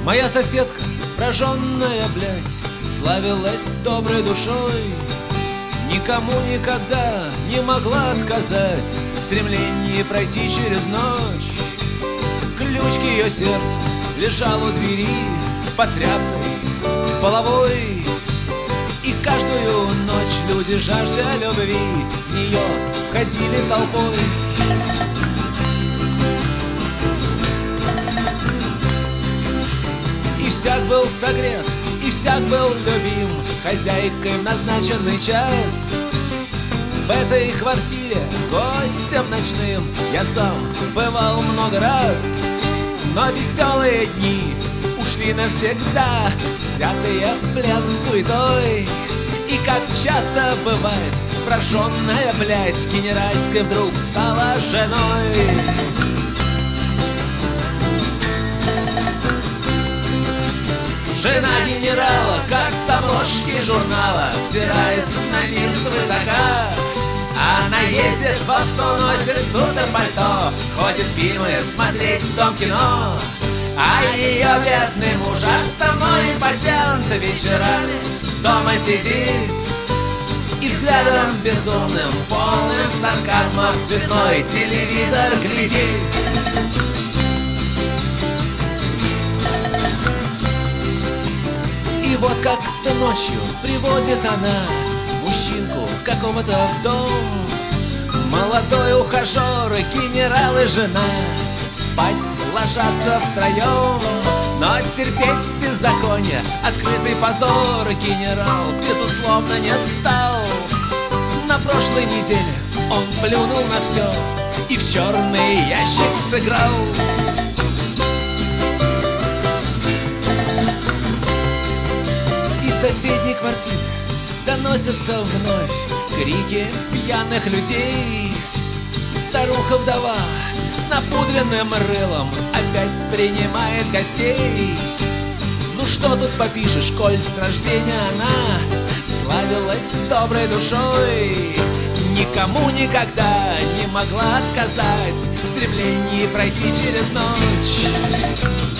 Моя соседка, прожженная, блядь, славилась доброй душой, никому никогда не могла отказать в стремлении пройти через ночь. Ключ к ее сердцу лежал у двери под тряпкой половой, и каждую ночь люди, жаждя любви, в нее входили толпой. И всяк был согрет, и всяк был любим хозяйкой в назначенный час. В этой квартире гостем ночным я сам бывал много раз, но веселые дни ушли навсегда, взятые в плен суетой. И как часто бывает, прожженная, блядь, генеральской вдруг стала женой. Жена генерала, как с обложки журнала, взирает на мир свысока. Она ездит в авто, носит суперпальто, ходит фильмы смотреть в дом кино. А ее бедный муж, отставной импотент, вечерами дома сидит и взглядом безумным, полным сарказма в цветной телевизор глядит. И вот как-то ночью приводит она мужчинку какого-то в дом. Молодой ухажер, генерал и жена спать ложатся втроем. Но терпеть беззаконие, открытый позор генерал, безусловно, не стал. На прошлой неделе он плюнул на все и в черный ящик сыграл. Из соседней квартиры доносятся вновь крики пьяных людей. Старуха-вдова с напудренным рылом опять принимает гостей. Ну что тут попишешь, коль с рождения она славилась доброй душой, никому никогда не могла отказать в стремлении пройти через ночь.